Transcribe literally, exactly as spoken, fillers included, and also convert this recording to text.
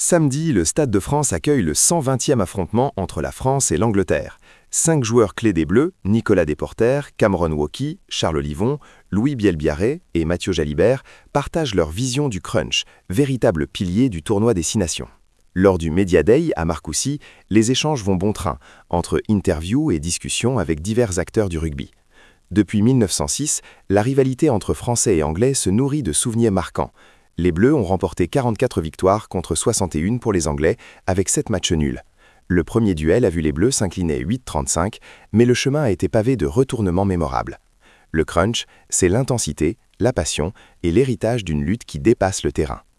Samedi, le Stade de France accueille le cent vingtième affrontement entre la France et l'Angleterre. Cinq joueurs clés des Bleus, Nicolas Desporter, Cameron Wauki, Charles Olivon, Louis Bielbiarré et Mathieu Jalibert, partagent leur vision du crunch, véritable pilier du tournoi des Six Nations. Lors du Media Day à Marcoussis, les échanges vont bon train, entre interviews et discussions avec divers acteurs du rugby. Depuis mille neuf cent six, la rivalité entre Français et Anglais se nourrit de souvenirs marquants. Les Bleus ont remporté quarante-quatre victoires contre soixante et une pour les Anglais, avec sept matchs nuls. Le premier duel a vu les Bleus s'incliner huit à trente-cinq, mais le chemin a été pavé de retournements mémorables. Le crunch, c'est l'intensité, la passion et l'héritage d'une lutte qui dépasse le terrain.